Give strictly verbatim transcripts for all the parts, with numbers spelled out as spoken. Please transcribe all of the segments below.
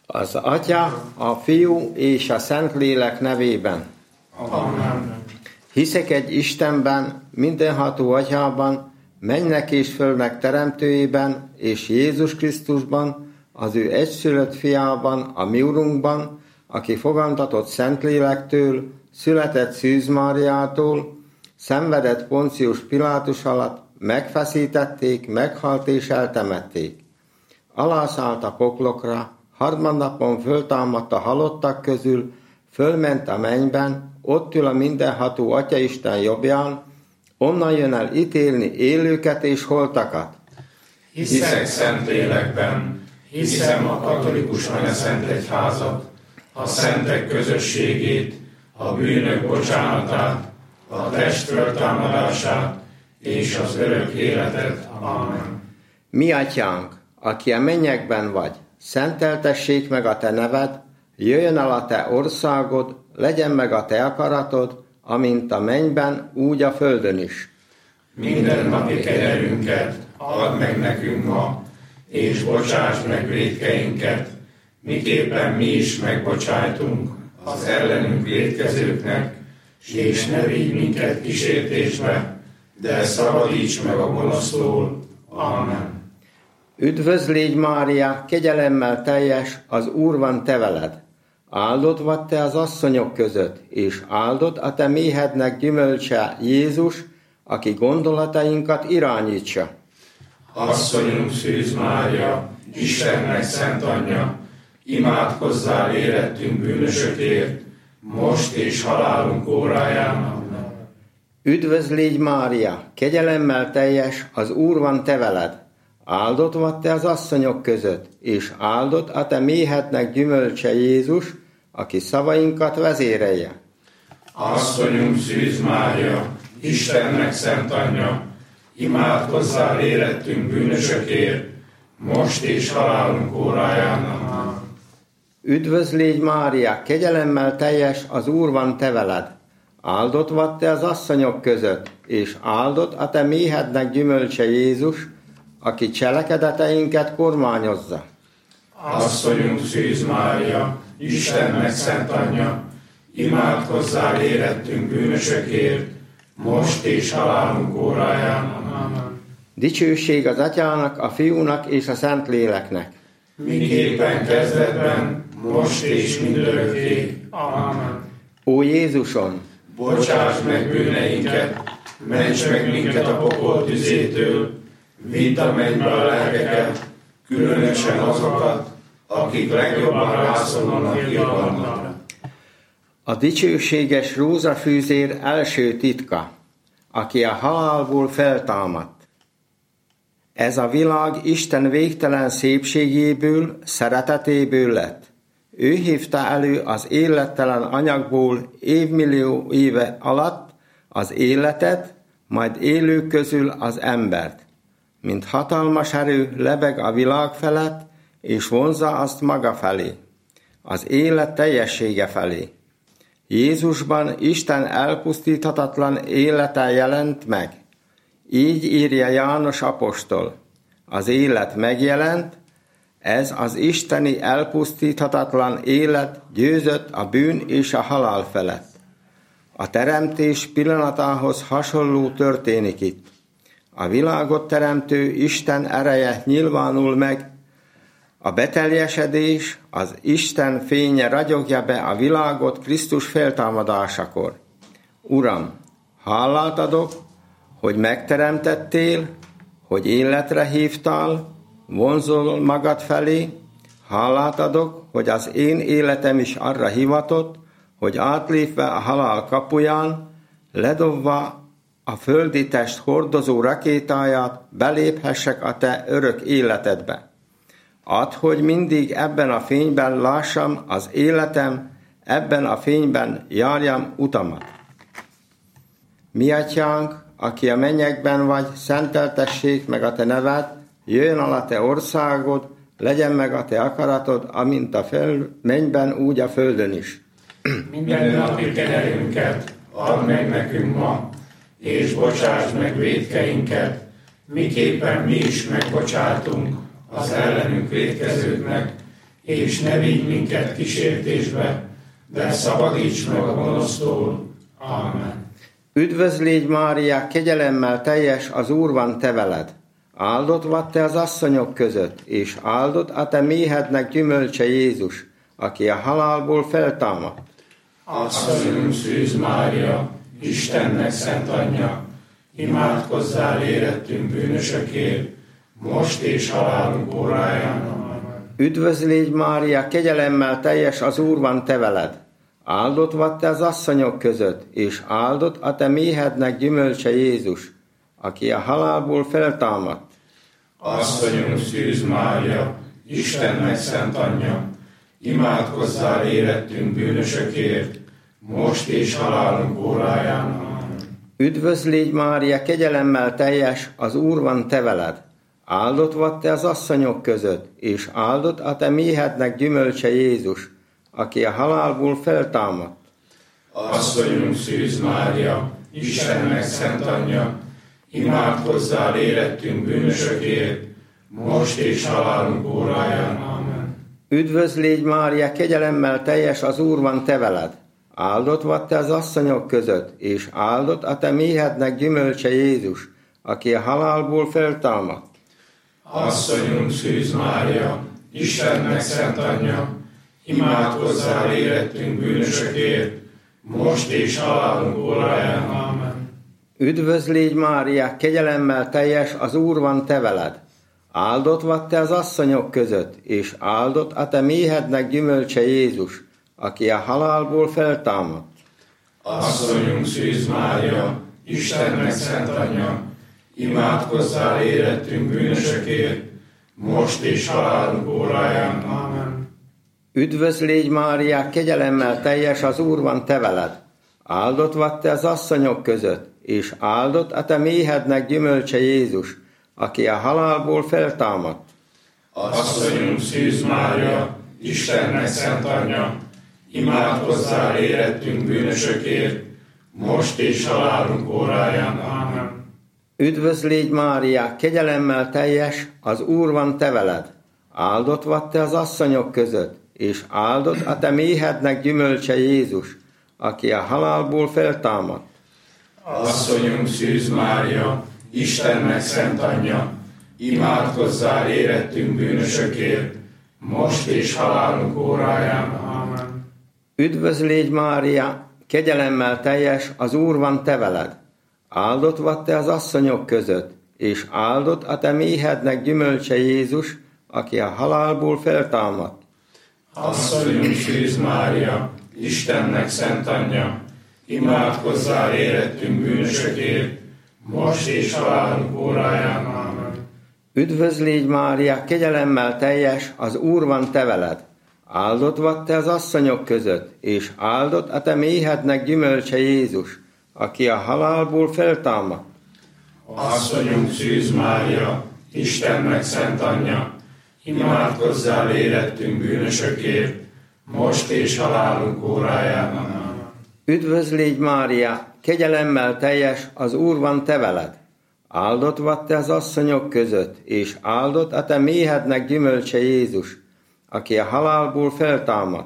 Az Atya, a Fiú és a Szentlélek nevében. Amen. Hiszek egy Istenben, mindenható Atyában, mennek és földnek teremtőjében, és Jézus Krisztusban, az ő egyszülött fiában, a mi Urunkban, aki fogantatott Szentlélektől, született Szűz Máriától, szenvedett Poncius Pilátus alatt, megfeszítették, meghalt és eltemették. Alászállt a poklokra, harmadnapon föltámadt a halottak közül, fölment a mennyben, ott ül a mindenható Atyaisten jobbján, onnan jön el ítélni élőket és holtakat. Hiszek Szentlélekben, hiszem a katolikus meneszent egyházat, a szentek közösségét, a bűnök bocsánatát, a test föltámadását és az örök életet. Amen. Mi Atyánk, aki a mennyekben vagy, szenteltessék meg a te neved, jöjjön el a te országod, legyen meg a te akaratod, amint a mennyben, úgy a földön is. Minden napi kenyerünket add meg nekünk ma, és bocsáss meg vétkeinket, miképpen mi is megbocsájtunk az ellenünk vétkezőknek, és ne vigy minket kísértésbe, de szabadíts meg a gonosztól. Amen. Üdvözl légy, Mária, kegyelemmel teljes, az Úr van te veled. Áldott vagy te az asszonyok között, és áldott a te méhednek gyümölcse Jézus, aki gondolatainkat irányítsa. Asszonyunk Szűz Mária, Istennek szent anyja, imádkozzál érettünk bűnösökért, most és halálunk óráján. Üdvözl légy, Mária, kegyelemmel teljes, az Úr van te veled. Áldott vagy te az asszonyok között, és áldott a te méhednek gyümölcse Jézus, aki szavainkat vezérelje. Asszonyunk Szűz Mária, Istennek szent anyja, imádkozzál érettünk bűnösökért, most és halálunk óráján. Üdvözl légy, Mária, kegyelemmel teljes, az Úr van te veled. Áldott vagy te az asszonyok között, és áldott a te méhednek gyümölcse Jézus, aki cselekedeteinket kormányozza. Asszonyunk Szűz Mária, Istennek szent anyja, imádkozzál érettünk bűnösökért, most és halálunk óráján. Amen. Dicsőség az Atyának, a Fiúnak és a Szentléleknek. Miképpen kezdetben, most és mindörökké. Amen. Ó Jézusom, bocsáss meg bűneinket, ments meg minket a pokol tüzétől, vidd a mennybe a lelkeket, különösen azokat, akik legjobban rászorulnak irgalmadra. A dicsőséges rózsafűzér első titka, aki a halálból feltámadt. Ez a világ Isten végtelen szépségéből, szeretetéből lett. Ő hívta elő az élettelen anyagból évmillió éve alatt az életet, majd élők közül az embert. Mint hatalmas erő lebeg a világ felett, és vonzza azt maga felé, az élet teljessége felé. Jézusban Isten elpusztíthatatlan élete jelent meg. Így írja János apostol. Az élet megjelent, ez az isteni elpusztíthatatlan élet győzött a bűn és a halál felett. A teremtés pillanatához hasonló történik itt. A világot teremtő Isten ereje nyilvánul meg, a beteljesedés, az Isten fénye ragyogja be a világot Krisztus feltámadásakor. Uram, hálát adok, hogy megteremtettél, hogy életre hívtál, vonzol magad felé, hálát adok, hogy az én életem is arra hivatott, hogy átlépve a halál kapuján, ledobva a földi test hordozó rakétáját, beléphessek a te örök életedbe. Add, hogy mindig ebben a fényben lássam az életem, ebben a fényben járjam utamat. Mi Atyánk, aki a mennyekben vagy, szenteltessék meg a te neved, jöjjön el a te országod, legyen meg a te akaratod, amint a föld, mennyben, úgy a földön is. Minden napi kenyerünket add meg nekünk ma, és bocsáss meg vétkeinket, miképpen mi is megbocsátunk az ellenünk vétkezőknek, és ne vigy minket kísértésbe, de szabadíts meg a gonosztól. Amen. Üdvözl légy, Mária, kegyelemmel teljes, az Úr van te veled. Áldott vagy te az asszonyok között, és áldott a te méhednek gyümölcse Jézus, aki a halálból feltámadt. Asszonyunk Szűz Mária, Istennek szent anyja, imádkozzál érettünk bűnösökért, most és halálunk óráján. Amen. Üdvözl légy, Mária, kegyelemmel teljes, az Úr van te veled. Áldott vagy te az asszonyok között, és áldott a te méhednek gyümölcse Jézus, aki a halálból feltámadt. Asszonyunk Szűz Mária, Istennek szent anyja, imádkozzál érettünk bűnösökért, most és halálunk óráján. Amen. Üdvözl légy, Mária, kegyelemmel teljes, az Úr van te veled. Áldott vagy te az asszonyok között, és áldott a te méhednek gyümölcse Jézus, aki a halálból feltámadt. Asszonyunk Szűz Mária, Istennek szent anyja, imádkozzál érettünk bűnösökért, most és halálunk óráján. Amen. Üdvözl légy, Mária, kegyelemmel teljes, az Úr van te veled. Áldott vagy te az asszonyok között, és áldott a te méhednek gyümölcse Jézus, aki a halálból feltámadt. Asszonyunk Szűz Mária, Istennek szent anyja, imádkozzál érettünk bűnösökért, most és halálunk óráján. Amen. Üdvözl légy, Mária, kegyelemmel teljes, az Úr van te veled. Áldott vagy te az asszonyok között, és áldott a te méhednek gyümölcse Jézus, aki a halálból feltámadt. Asszonyunk Szűz Mária, Istennek szent anyja, imádkozzál érettünk bűnösökért, most és halálunk óráján. Amen. Üdvözl légy, Mária, kegyelemmel teljes, az Úr van te veled. Áldott vagy te az asszonyok között, és áldott a te méhednek gyümölcse Jézus, aki a halálból feltámadt. Asszonyunk Szűz Mária, Istennek szent anyja, imádkozzál érettünk bűnösökért, most és halálunk óráján. Amen. Üdvözl légy, Mária, kegyelemmel teljes, az Úr van te veled. Áldott vagy te az asszonyok között, és áldott a te méhednek gyümölcse Jézus, aki a halálból feltámadt. Asszonyunk Szűz Mária, Istennek szent anyja, imádkozzál érettünk bűnösökért, most és halálunk óráján. Amen. Üdvözl légy, Mária, kegyelemmel teljes, az Úr van te veled. Áldott vagy te az asszonyok között, és áldott a te méhednek gyümölcse Jézus, aki a halálból feltámadt. Asszonyunk Szűz Mária, Istennek szent anyja, imádkozzál érettünk bűnösökért, most és halálunk óráján. Amen. Üdvözl légy, Mária, kegyelemmel teljes, az Úr van te veled. Áldott vagy te az asszonyok között, és áldott a te méhednek gyümölcse Jézus, aki a halálból feltámadt. Asszonyunk Szűz Mária, Istennek szent anyja, imádkozzál érettünk bűnösökért, most és halálunk óráján. Amen. Üdvözl légy, Mária, kegyelemmel teljes, az Úr van te veled. Áldott vagy te az asszonyok között, és áldott a te méhednek gyümölcse Jézus, aki a halálból feltámadt.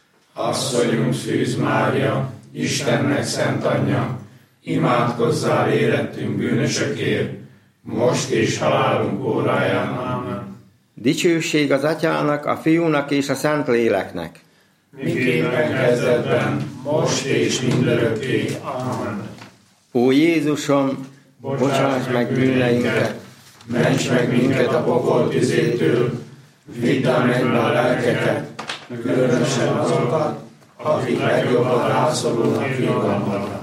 Asszonyunk Szűz Mária, Istennek szent anyja, imádkozzál érettünk bűnösökért, most és halálunk óráján. Amen. Dicsőség az Atyának, a Fiúnak és a Szentléleknek. Miképpen kezdetben, most és mindörökké. Amen. Ó Jézusom, bocsáss meg bűneinket, ments meg minket a pokol tüzétől, vidd a mennybe a lelkeket, különösen azokat, akik legjobban rászorulnak irgalmadra.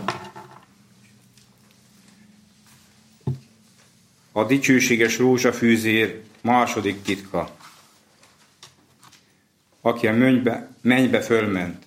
A dicsőséges rózsafűzér második titka. Aki a mennybe, mennybe fölment.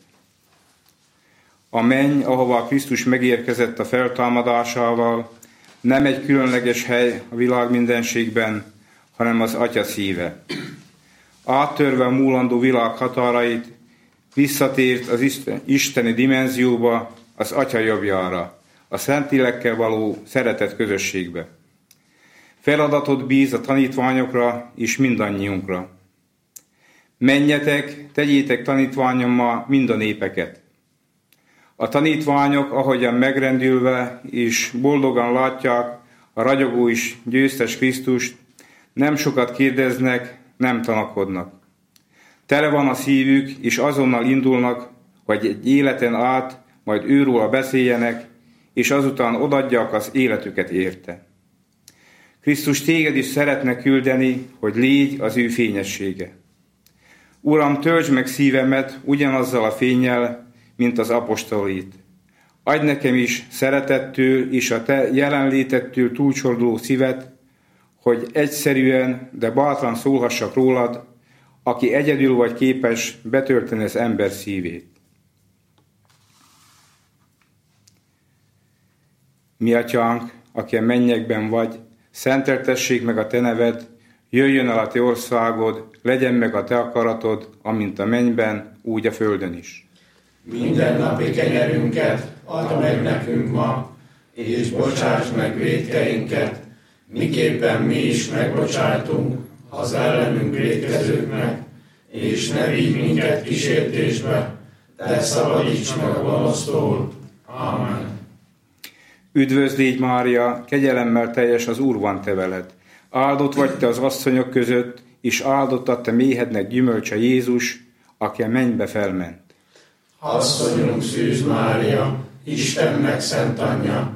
A menny, ahova Krisztus megérkezett a feltámadásával, nem egy különleges hely a világ mindenségben, hanem az Atya szíve. Áttörve a múlandó világ határait, visszatért az isteni dimenzióba, az Atya jobbjára, a Szentlélekkel való szeretet közösségbe. Feladatot bíz a tanítványokra és mindannyiunkra. Menjetek, tegyétek tanítványommal mind a népeket. A tanítványok, ahogyan megrendülve és boldogan látják a ragyogó és győztes Krisztust, nem sokat kérdeznek, nem tanakodnak. Tele van a szívük, és azonnal indulnak, hogy egy életen át majd őróla beszéljenek, és azután odaadják az életüket érte. Krisztus téged is szeretne küldeni, hogy légy az ő fényessége. Uram, töltsd meg szívemet ugyanazzal a fénnyel, mint az apostolit. Adj nekem is szeretettől és a te jelenlétettől túlcsorduló szívet, hogy egyszerűen, de bátran szólhassak rólad, aki egyedül vagy képes betölteni az ember szívét. Mi atyánk, aki a mennyekben vagy, szenteltessék meg a te neved, jöjjön el a te országod, legyen meg a te akaratod, amint a mennyben, úgy a földön is. Minden napi kenyerünket add meg nekünk ma, és bocsáss meg vétkeinket, miképpen mi is megbocsájtunk az ellenünk vétkezőknek, és ne vigy minket kísértésbe, de szabadíts meg a gonosztól. Amen. Üdvözlégy Mária, kegyelemmel teljes, az Úr van te veled. Áldott vagy te az asszonyok között, és áldott a te méhednek gyümölcse Jézus, aki a mennybe felment. Asszonyunk Szűz Mária, Istennek szent anyja,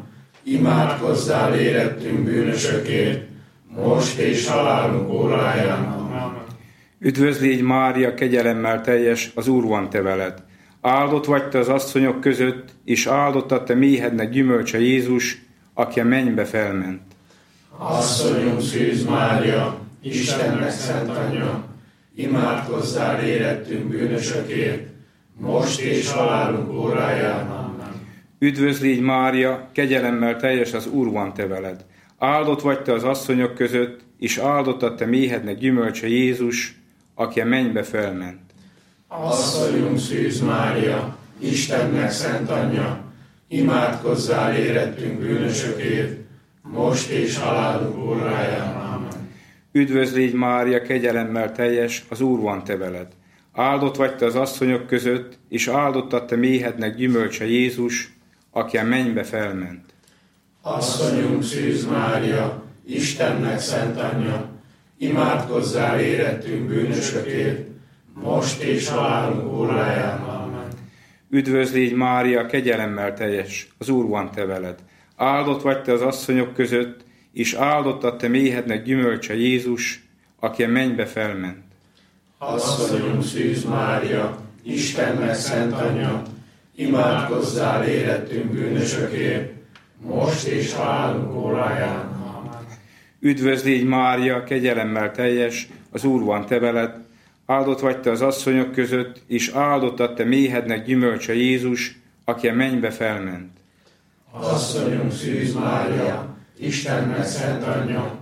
imádkozzál érettünk bűnösökért, most és halálunk óráján. Amen. Üdvözlégy Mária, kegyelemmel teljes, az Úr van te veled. Áldott vagy te az asszonyok között, és áldott a te méhednek gyümölcse Jézus, aki a mennybe felment. Asszonyunk Szűz Mária, Istennek szent anyja, imádkozzál érettünk bűnösökért, most és halálunk óráján. Amen. Üdvözlégy Mária, kegyelemmel teljes, az Úr van te veled. Áldott vagy te az asszonyok között, és áldott a te méhednek gyümölcse Jézus, aki a mennybe felment. Asszonyunk Szűz Mária, Istennek szent anyja, imádkozzál érettünk bűnösökért, most és halálunk óráján. Amen. Üdvözlégy Mária, kegyelemmel teljes, az Úr van te veled. Áldott vagy te az asszonyok között, és áldott a te méhednek gyümölcse Jézus, aki a mennybe felment. Asszonyunk Szűz Mária, Istennek szent anyja, imádkozzál érettünk bűnösökért, most és halálunk óráján. Amen. Üdvözlégy Mária, kegyelemmel teljes, az Úr van te veled. Áldott vagy te az asszonyok között, és áldott a te méhednek gyümölcse Jézus, aki a mennybe felment. Asszonyunk Szűz Mária, Istennek szent anyja, imádkozzál érettünk bűnösökért, most és halálunk óráján. Amen. Üdvözlégy Mária, kegyelemmel teljes, az Úr van te veled. Áldott vagy te az asszonyok között, és áldott a te méhednek gyümölcse Jézus, aki a mennybe felment. Asszonyunk Szűz Mária, Istennek szent anyja,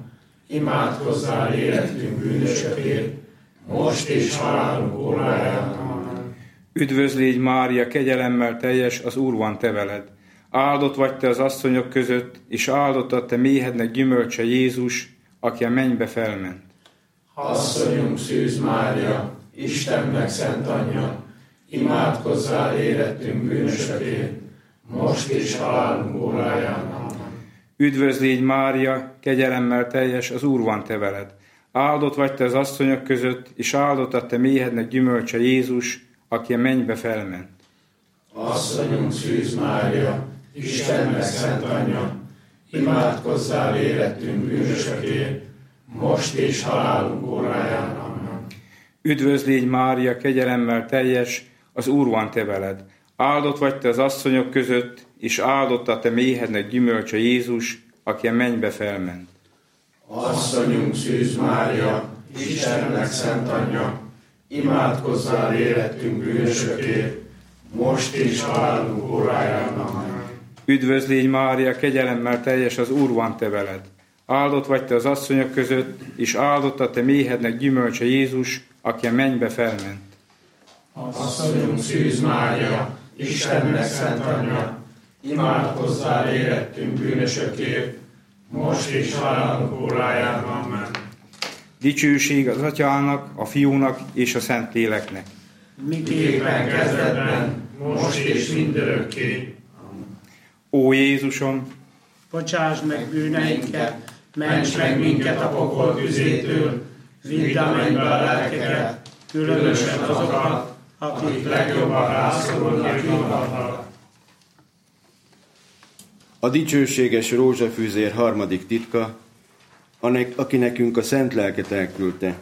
imádkozzál érettünk bűnösökért, most és halálunk óráján. Amen. Üdvözlégy Mária, kegyelemmel teljes, az Úr van te veled. Áldott vagy te az asszonyok között, és áldott a te méhednek gyümölcse Jézus, aki a mennybe felment. Asszonyunk Szűz Mária, Istennek szent anyja, imádkozzál érettünk bűnösökért, most és halálunk óráján. Amen. Üdvözlégy Mária, kegyelemmel teljes, az Úr van te veled. Áldott vagy te az asszonyok között, és áldott a te méhednek gyümölcse Jézus, aki a mennybe felment. Asszonyunk Szűz Mária, Istennek szent anyja, imádkozzál érettünk bűnösökért, most és halálunk óráján. Amen. Üdvözlégy Mária, kegyelemmel teljes, az Úr van te veled. Áldott vagy te az asszonyok között, és áldott a te méhednek gyümölcse Jézus, aki a mennybe felment. Asszonyunk Szűz Mária, Istennek szent anyja, imádkozzál érettünk bűnösökért, most és halálunk óráján. Amen. Üdvözlégy Mária, kegyelemmel teljes, az Úr van te veled. Áldott vagy te az asszonyok között, és áldott a te méhednek gyümölcse Jézus, aki a mennybe felment. Asszonyunk Szűz Mária, Istennek szent anyja, imádkozzál érettünk bűnösökért, most és halálunk óráján. Amen. Dicsőség az Atyának, a Fiúnak és a Szentléleknek. Miképpen kezdetben, most és mindörökké. Ó Jézusom, Bocsáss meg bűneinket, Ments meg minket a pokol tüzétől, vidd a mennybe a lelkeket, különösen azokat, akik legjobban rászorulnak jobbaknak. A dicsőséges rózsafűzér harmadik titka, aki nekünk a szent lelket elküldte.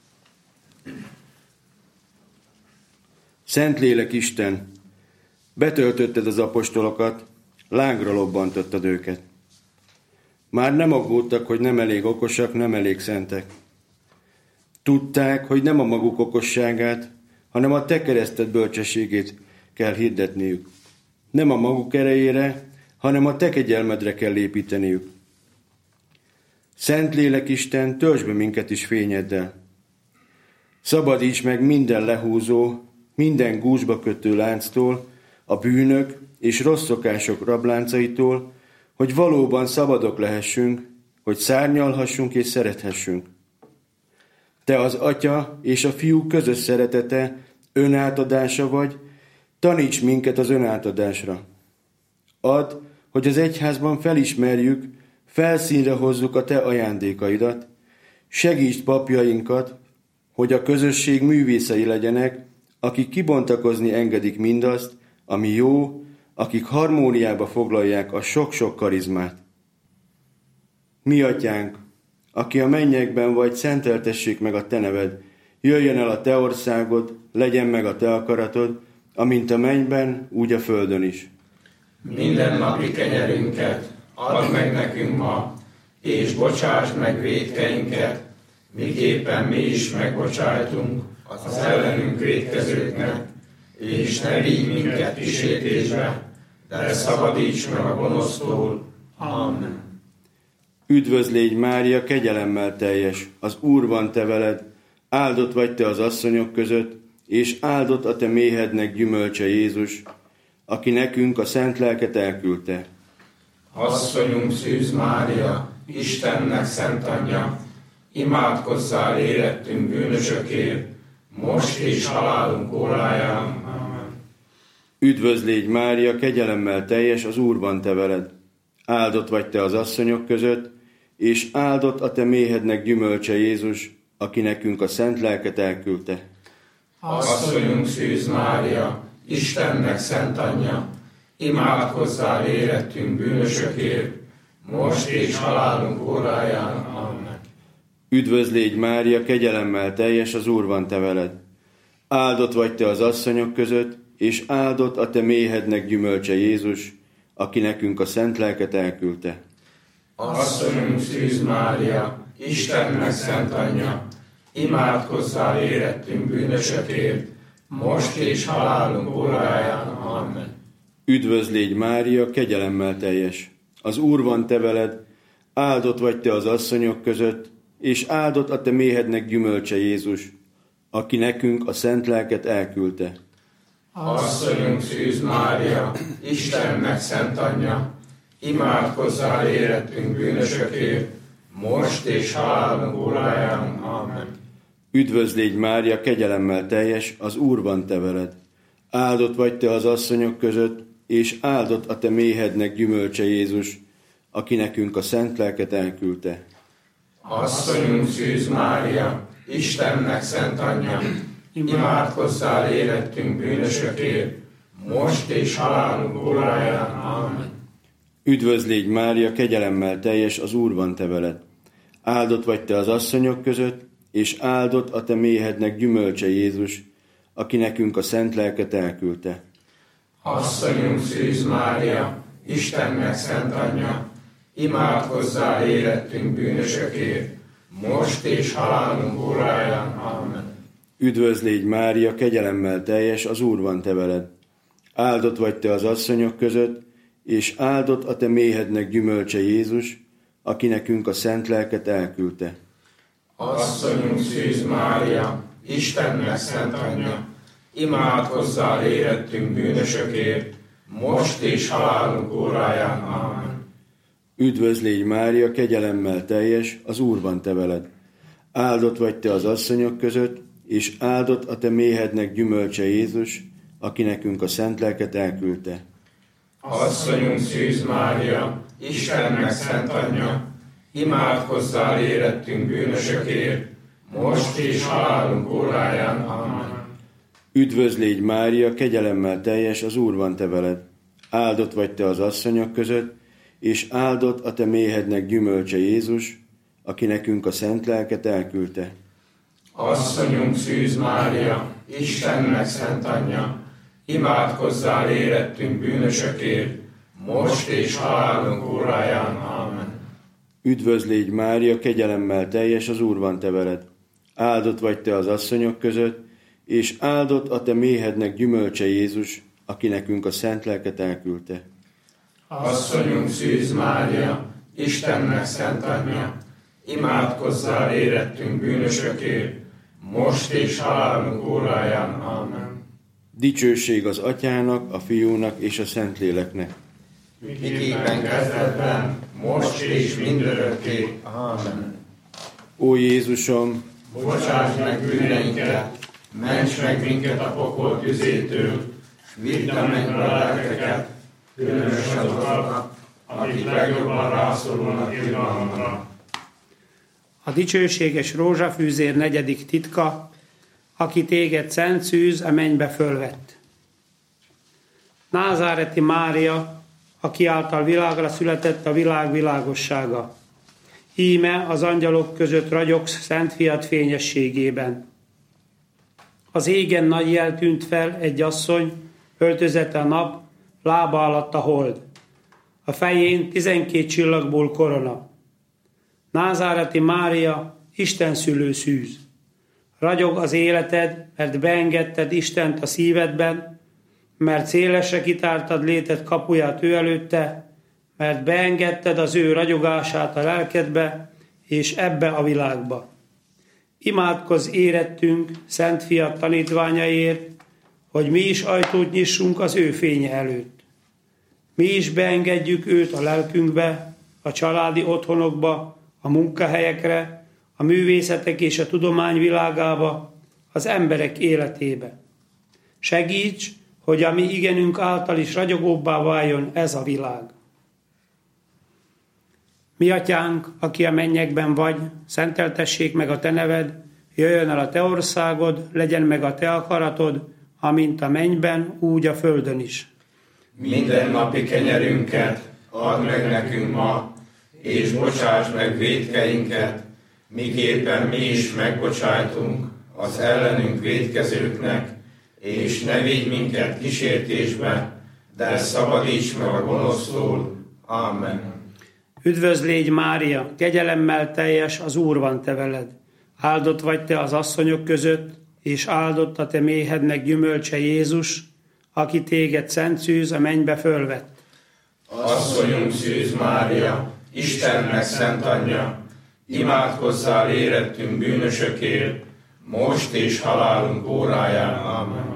Szentlélek Isten, betöltötted az apostolokat, lángra lobbantottad őket. Már nem aggódtak, hogy nem elég okosak, nem elég szentek. Tudták, hogy nem a maguk okosságát, hanem a te kereszted bölcsességét kell hirdetniük. Nem a maguk erejére, hanem a te kegyelmedre kell építeniük. Szentlélek Isten, töltsd be minket is fényeddel. Szabadíts meg minden lehúzó, minden gúzsba kötő lánctól, a bűnök és rossz szokások rabláncaitól, hogy valóban szabadok lehessünk, hogy szárnyalhassunk és szerethessünk. Te az Atya és a Fiú közös szeretete, önátadása vagy, taníts minket az önátadásra. Add, hogy az egyházban felismerjük, felszínre hozzuk a te ajándékaidat, segítsd papjainkat, hogy a közösség művészei legyenek, akik kibontakozni engedik mindazt, ami jó, akik harmóniába foglalják a sok-sok karizmát. Mi Atyánk, aki a mennyekben vagy, szenteltessék meg a te neved, jöjjön el a te országod, legyen meg a te akaratod, amint a mennyben, úgy a földön is. Minden napi kenyerünket add meg nekünk ma, és bocsásd meg vétkeinket, miképpen mi is megbocsájtunk az ellenünk vétkezőknek, és ne vigy minket kísértésbe, de szabadíts meg a gonosztól. Amen. Üdvözl légy, Mária, kegyelemmel teljes, az Úr van te veled, áldott vagy te az asszonyok között, és áldott a te méhednek gyümölcse Jézus, aki nekünk a szent lelket elküldte. Asszonyunk Szűz Mária, Istennek szent anyja, imádkozzál érettünk bűnösökért, most és halálunk óráján. Amen. Üdvözl légy, Mária, kegyelemmel teljes, az Úr van te veled, áldott vagy te az asszonyok között, és áldott a te méhednek gyümölcse Jézus, aki nekünk a szent lelket elküldte. Asszonyunk Szűz Mária, Istennek szent anyja, imádkozzál érettünk bűnösökért, most és halálunk óráján. Amen. Üdvözl légy, Mária, kegyelemmel teljes, az Úr van te veled, áldott vagy te az asszonyok között, és áldott a te méhednek gyümölcse Jézus, aki nekünk a szent lelket elküldte. Asszonyunk Szűz Mária, Istennek szent anyja, imádkozzál érettünk bűnösökért, most és halálunk óráján. Amen. Üdvözl légy, Mária, kegyelemmel teljes, az Úr van te veled, áldott vagy te az asszonyok között, és áldott a te méhednek gyümölcse Jézus, aki nekünk a szent lelket elküldte. Asszonyunk Szűz Mária, Istennek szent anyja, imádkozzál érettünk bűnösökért, most és halálunk óráján. Amen. Üdvözl légy, Mária, kegyelemmel teljes, az Úr van te veled, áldott vagy te az asszonyok között, és áldott a te méhednek gyümölcse Jézus, aki nekünk a szent lelket elküldte. Asszonyunk Szűz Mária, Istennek szent anyja, imádkozzál érettünk bűnösökért, most és halálunk óráján. Amen. Üdvözl légy, Mária, kegyelemmel teljes, az Úr van te veled, áldott vagy te az asszonyok között, és áldott a te méhednek gyümölcse Jézus, aki nekünk a szent lelket elküldte. Asszonyunk Szűz Mária, Istennek szent anyja, imádkozzál érettünk bűnösökért, most és halálunk óráján. Amen. Üdvözl légy, Mária, kegyelemmel teljes, az Úr van te veled, áldott vagy te az asszonyok között, és áldott a te méhednek gyümölcse Jézus, aki nekünk a szent lelket elküldte. Asszonyunk Szűz Mária, Istennek szent anyja, imádkozzál érettünk bűnösökért, most és halálunk óráján. Amen. Üdvözl légy, Mária, kegyelemmel teljes, az Úr van te veled, Áldott vagy te az asszonyok között, és áldott a te méhednek gyümölcse Jézus, aki nekünk a szent lelket elküldte. Asszonyunk Szűz Mária, Istennek szent anyja, imádkozzál érettünk bűnösökért, most és halálunk óráján. Amen. Üdvözl légy Mária, kegyelemmel teljes, az Úr van te veled. Áldott vagy te az asszonyok között, és áldott a te méhednek gyümölcse Jézus, aki nekünk a szent lelket elküldte. Asszonyunk Szűz Mária, Istennek szent anyja, imádkozzál érettünk bűnösökért, most és halálunk óráján. Amen. Üdvözl légy Mária, kegyelemmel teljes, az Úr van te veled. Áldott vagy te az asszonyok között, és áldott a te méhednek gyümölcse Jézus, aki nekünk a szent lelket elküldte. Asszonyunk Szűz Mária, Istennek szent anyja, imádkozzál érettünk bűnösökért, most és halálunk óráján. Amen. Dicsőség az Atyának, a Fiúnak és a Szentléleknek. Miképpen kezdetben, most és mindörökké. Amen. Ó Jézusom, Bocsáss meg bűneinket, ments meg minket a pokol tüzétől, vidd a mennybe a lelkeket, különösen azokat, akik legjobban rászorulnak irgalomra. A dicsőséges rózsafűzér negyedik titka, aki téged szent szűz a mennybe fölvett. Názáreti Mária, aki által világra született a világ világossága. Íme az angyalok között ragyogsz Szent Fiad fényességében. Az égen nagy jel tűnt fel, egy asszony, öltözete a nap, lába alatt a hold. A fején tizenkét csillagból korona. Názáreti Mária, Isten szülő szűz. Ragyog az életed, mert beengedted Istent a szívedben, mert szélesre kitártad léted kapuját ő előtte, mert beengedted az ő ragyogását a lelkedbe, és ebbe a világba. Imádkozz érettünk, Szent Fiad tanítványaiért, hogy mi is ajtót nyissunk az ő fénye előtt. Mi is beengedjük őt a lelkünkbe, a családi otthonokba, a munkahelyekre, a művészetek és a tudomány világába, az emberek életébe. Segíts, hogy a mi igenünk által is ragyogóbbá váljon ez a világ. Mi atyánk, aki a mennyekben vagy, szenteltessék meg a te neved, jöjjön el a te országod, legyen meg a te akaratod, amint a mennyben, úgy a földön is. Minden napi kenyerünket add meg nekünk ma, és bocsáss meg vétkeinket, miképpen mi is megbocsájtunk az ellenünk vétkezőknek, és ne vigy minket kísértésbe, de szabadíts meg a gonosztól. Amen. Üdvözl légy Mária, kegyelemmel teljes, az Úr van te veled. Áldott vagy te az asszonyok között, és áldott a te méhednek gyümölcse Jézus, aki téged szent szűz a mennybe fölvett. Asszonyunk Szűz Mária, Istennek szent anyja, imádkozzál érettünk bűnösökért, most és halálunk óráján. Amen.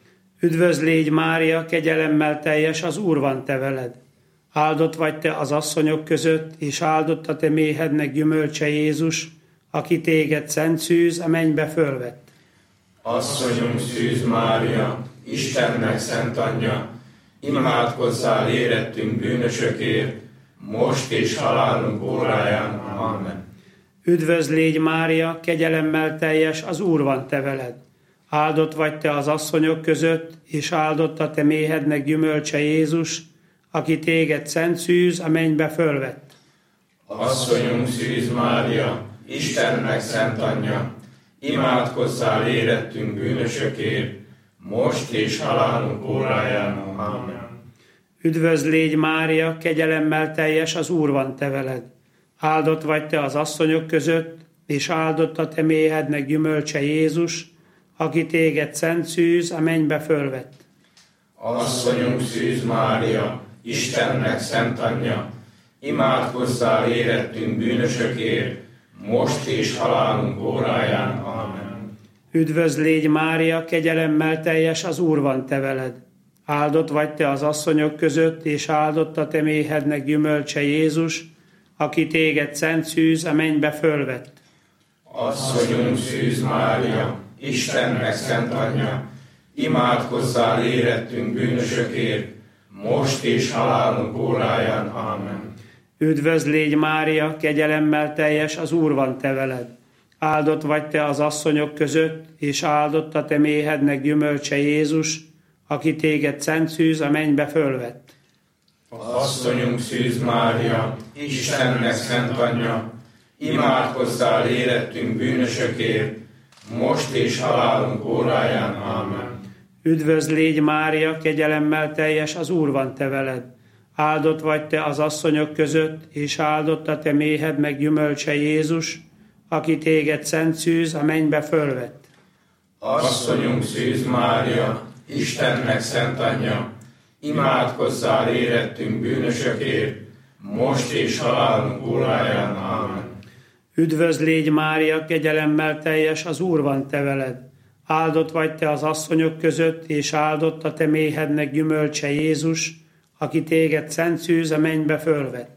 Üdvözl légy Mária, kegyelemmel teljes, az Úr van te veled. Áldott vagy te az asszonyok között, és áldott a te méhednek gyümölcse Jézus, aki téged szent szűz a mennybe fölvett. Asszonyunk Szűz Mária, Istennek szent anyja, imádkozzál érettünk bűnösökért, most és halálunk óráján. Amen. Üdvözl légy Mária, kegyelemmel teljes, az Úr van te veled. Áldott vagy te az asszonyok között, és áldott a te méhednek gyümölcse Jézus, aki téged szent szűz a mennybe fölvett. Asszonyunk Szűz Mária, Istennek szent anyja, imádkozzál érettünk bűnösökért, most és halálunk óráján. Amen. Üdvözl légy Mária, kegyelemmel teljes, az Úr van te veled. Áldott vagy te az asszonyok között, és áldott a te méhednek gyümölcse Jézus, aki téged szent szűz a mennybe fölvett. Asszonyunk Szűz Mária, Istennek szent anyja, imádkozzál érettünk bűnösökért, most és halálunk óráján. Amen. Üdvözl légy Mária, kegyelemmel teljes, az Úr van te veled. Áldott vagy te az asszonyok között, és áldott a te méhednek gyümölcse Jézus, aki téged szent szűz a mennybe fölvett. Asszonyunk Szűz Mária, Istennek szent anyja, imádkozzál érettünk bűnösökért, most és halálunk óráján. Amen. Üdvözl légy Mária, kegyelemmel teljes, az Úr van te veled. Áldott vagy te az asszonyok között, és áldott a te méhednek gyümölcse Jézus, aki téged szent szűz a mennybe fölvett. Asszonyunk Szűz Mária, Istennek szent anyja, imádkozzál érettünk bűnösökért, most és halálunk óráján. Amen. Üdvözl légy Mária, kegyelemmel teljes, az Úr van te veled. Áldott vagy te az asszonyok között, és áldott a te méhednek gyümölcse Jézus, aki téged szent szűz a mennybe fölvett. Asszonyunk Szűz Mária, Istennek szent anyja, imádkozzál érettünk bűnösökért, most és halálunk óráján. Amen. Üdvözl légy Mária, kegyelemmel teljes, az Úr van te veled. Áldott vagy te az asszonyok között, és áldott a te méhednek gyümölcse Jézus, aki téged szent szűz a mennybe fölvett.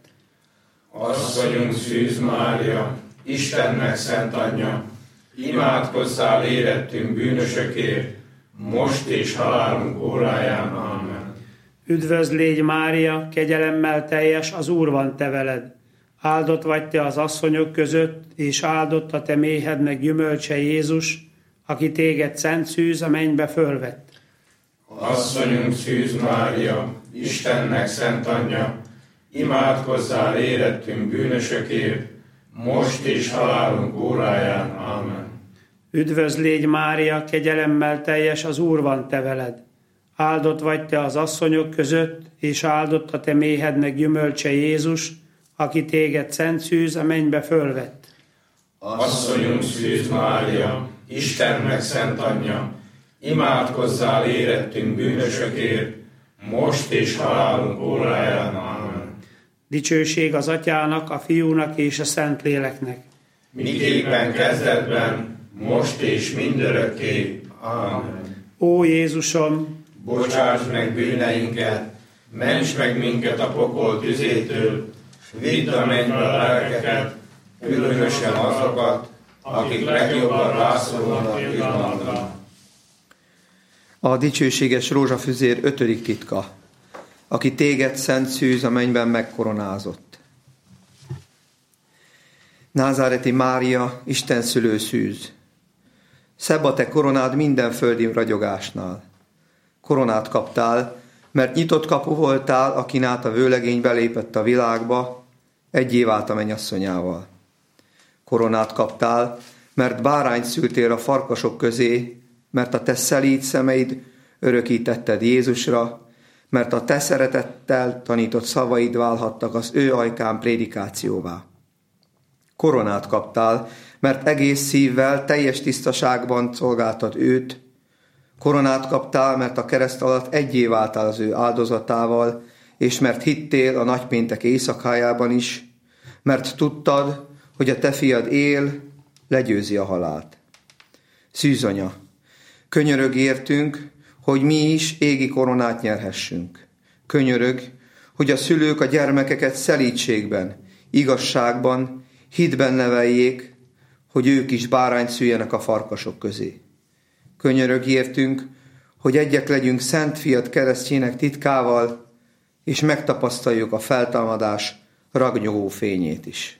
Asszonyunk Szűz Mária, Istennek szent anyja, imádkozzál érettünk bűnösökért, most és halálunk óráján. Amen. Üdvözl légy Mária, kegyelemmel teljes, az Úr van te veled. Áldott vagy te az asszonyok között, és áldott a te méhednek gyümölcse Jézus, aki téged szent szűz a mennybe fölvett. Asszonyunk Szűz Mária, Istennek szent anyja, imádkozzál érettünk bűnösökért, most és halálunk óráján. Amen. Üdvözl légy Mária, kegyelemmel teljes, az Úr van te veled. Áldott vagy te az asszonyok között, és áldott a te méhednek gyümölcse Jézus, aki téged szent szűz a mennybe fölvett. Asszonyunk Szűz Mária, Istennek szent anyja, imádkozzál érettünk bűnösökért, most és halálunk óráján. Amen. Dicsőség az Atyának, a Fiúnak és a Szentléleknek. Miképpen kezdetben, most és mindörökké. Amen. Ó Jézusom, bocsásd meg bűneinket, ments meg minket a pokol tüzétől, vidd a mennybe a lelkeket, különösen azokat, akik legjobban rászorulnak irgalmadra. A dicsőséges rózsafüzér ötödik titka, aki téged szent szűz a mennyben megkoronázott. Názáreti Mária, Isten szülő szűz. Szebb a te koronád minden földi ragyogásnál. Koronát kaptál, mert nyitott kapu voltál, akin át a vőlegény belépett a világba, egyé vált a mennyasszonyával. Koronát kaptál, mert bárányt szültél a farkasok közé, mert a te szelíd szemeid örökítetted Jézusra, mert a te szeretettel tanított szavaid válhattak az ő ajkán prédikációvá. Koronát kaptál, mert egész szívvel, teljes tisztaságban szolgáltad őt. Koronát kaptál, mert a kereszt alatt egyé váltál az ő áldozatával, és mert hittél a nagypéntek éjszakájában is, mert tudtad, hogy a te fiad él, legyőzi a halált. Szűzanya, könyörög értünk, hogy mi is égi koronát nyerhessünk. Könyörög, hogy a szülők a gyermekeket szelídségben, igazságban, hitben neveljék, hogy ők is bárányt szüljenek a farkasok közé. Könyörög értünk, hogy egyek legyünk Szent Fiat keresztjének titkával, és megtapasztaljuk a feltámadás ragyogó fényét is.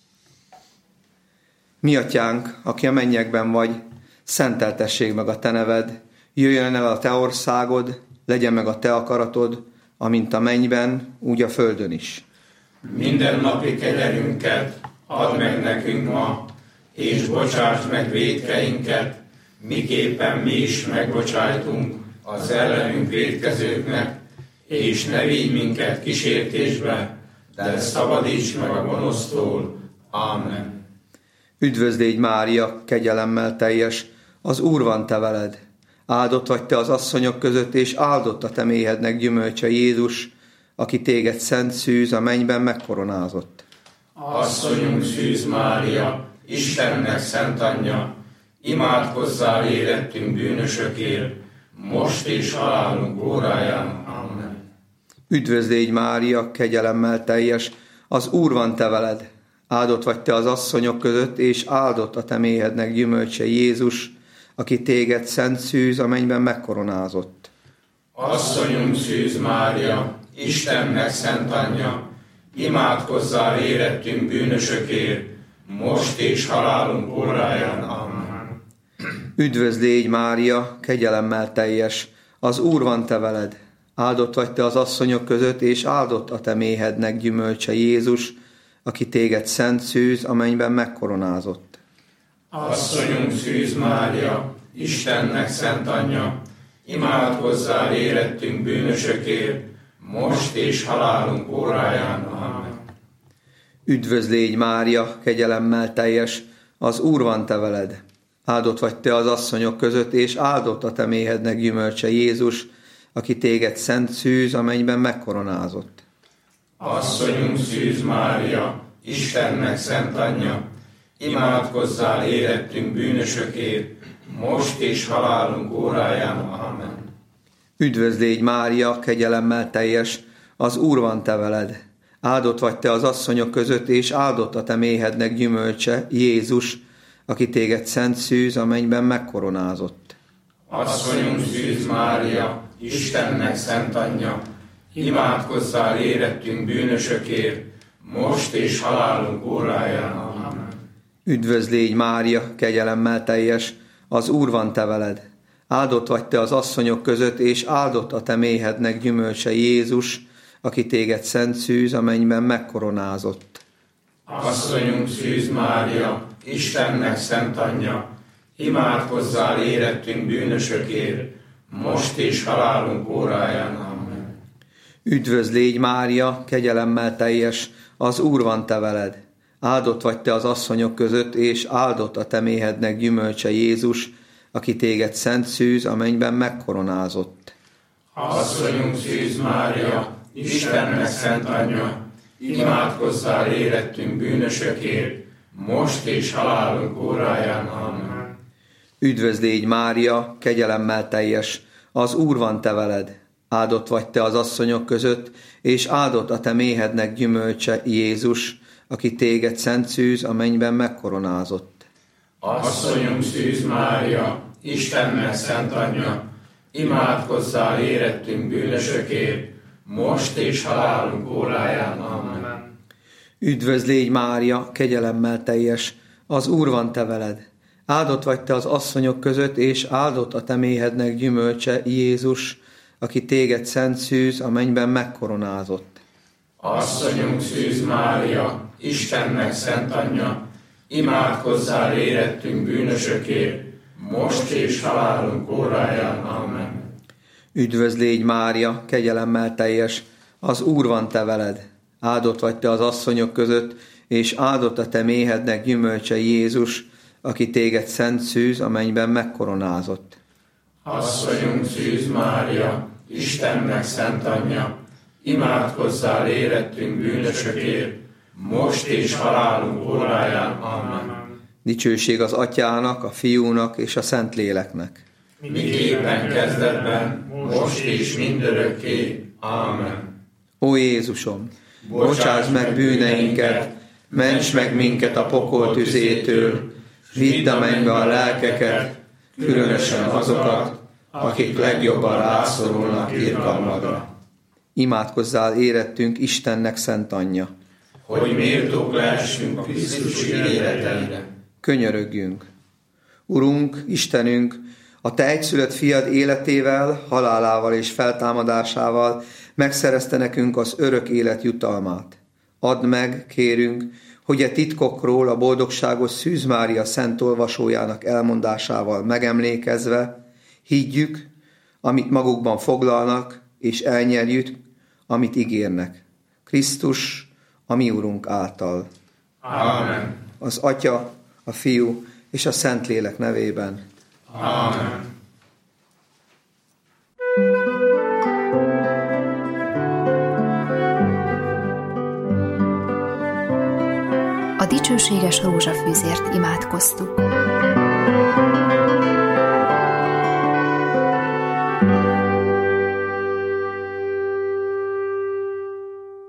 Mi atyánk, aki a mennyekben vagy, szenteltessék meg a te neved, jöjjön el a te országod, legyen meg a te akaratod, amint a mennyben, úgy a földön is. Minden napi kegyelünket add meg nekünk ma, és bocsásd meg vétkeinket, miképpen mi is megbocsájtunk az ellenünk vétkezőknek, és ne vigy minket kísértésbe, de szabadíts meg a gonosztól. Amen. Üdvözl légy Mária, kegyelemmel teljes, az Úr van te veled. Áldott vagy te az asszonyok között, és áldott a te méhednek gyümölcse Jézus, aki téged szent szűz a mennyben megkoronázott. Asszonyunk Szűz Mária, Istennek szent anyja, imádkozzál érettünk bűnösökért, most és halálunk óráján. Amen. Üdvözl légy Mária, kegyelemmel teljes, az Úr van te veled. Áldott vagy te az asszonyok között, és áldott a te méhednek gyümölcse, Jézus, aki téged szent szűz a mennyben megkoronázott. Asszonyunk Szűz Mária, Istennek szent anyja, imádkozzál érettünk bűnösökért, most és halálunk óráján. Amen. Üdvözl légy, Mária, kegyelemmel teljes, az Úr van te veled. Áldott vagy te az asszonyok között, és áldott a te méhednek gyümölcse, Jézus, aki téged szent szűz a mennyben megkoronázott. Asszonyunk Szűz Mária, Istennek szent anyja, imádkozzál érettünk bűnösökért, most és halálunk óráján. Amen. Üdvözl légy, Mária, kegyelemmel teljes, az Úr van te veled. Áldott vagy te az asszonyok között, és áldott a te méhednek gyümölcse, Jézus, aki téged szent szűz a mennyben megkoronázott. Asszonyunk Szűz Mária, Istennek szent anyja, imádkozzál érettünk bűnösökért, most és halálunk óráján. Amen. Üdvözl légy, Mária, kegyelemmel teljes, az Úr van te veled. Áldott vagy te az asszonyok között, és áldott a te méhednek gyümölcse, Jézus, aki téged szent szűz a mennyben megkoronázott. Asszonyunk Szűz Mária, Istennek szent anyja, imádkozzál érettünk bűnösökért, most és halálunk óráján. Amen. Üdvözl légy, Mária, kegyelemmel teljes, az Úr van te veled. Áldott vagy te az asszonyok között, és áldott a te méhednek gyümölcse, Jézus, aki téged szent szűz a mennyben megkoronázott. Asszonyunk Szűz Mária, Istennek szent anyja, imádkozzál érettünk bűnösökért, most és halálunk óráján. Amen. Üdvözl légy, Mária, kegyelemmel teljes, az Úr van te veled. Áldott vagy te az asszonyok között, és áldott a te méhednek gyümölcse, Jézus, aki téged szent szűz a mennyben megkoronázott. Asszonyunk Szűz Mária, Istennek szent anyja, imádkozzál érettünk bűnösökért, most és halálunk óráján. Amen. Üdvözl légy, Mária, kegyelemmel teljes, az Úr van te veled. Áldott vagy te az asszonyok között, és áldott a te méhednek gyümölcse, Jézus, aki téged szent szűz a mennyben megkoronázott. Asszonyunk Szűz Mária, Istennek szent anyja, imádkozzál érettünk bűnösökért, most és halálunk óráján. Amen. Üdvözl légy, Mária, kegyelemmel teljes, az Úr van te veled. Áldott vagy te az asszonyok között, és áldott a te méhednek gyümölcse, Jézus, aki téged szent szűz a mennyben megkoronázott. Asszonyunk Szűz Mária, Istennek szent anyja, imádkozzál érettünk bűnösökért, most és halálunk óráján. Amen. Üdvözl légy, Mária, kegyelemmel teljes, az Úr van te veled. Áldott vagy te az asszonyok között, és áldott a te méhednek gyümölcse, Jézus, aki téged szent szűz a mennyben megkoronázott. Asszonyunk Szűz Mária, Istennek szent anyja, imádkozzál érettünk bűnösökért, most és halálunk óráján. Amen. Dicsőség az Atyának, a Fiúnak és a Szentléleknek. Miképpen kezdetben, most és mindörökké. Amen. Ó Jézusom, bocsáss meg bűneinket, ments meg minket a pokol tüzétől, vidd a mennybe a lelkeket, különösen azokat, akik legjobban rászorulnak irgalmadra. Imádkozzál érettünk Istennek szent anyja, hogy méltók lehessünk Krisztus ígéreteire. Könyörögjünk. Urunk, Istenünk, a te egyszülött fiad életével, halálával és feltámadásával megszerezte nekünk az örök élet jutalmát. Add meg, kérünk, hogy e titkokról a boldogságos Szűz Mária szent olvasójának elmondásával megemlékezve higgyük, amit magukban foglalnak, és elnyerjük, amit ígérnek. Krisztus, a mi Urunk által. Amen. Az Atya, a Fiú és a Szentlélek nevében. Amen. A dicsőséges rózsafűzért imádkoztuk.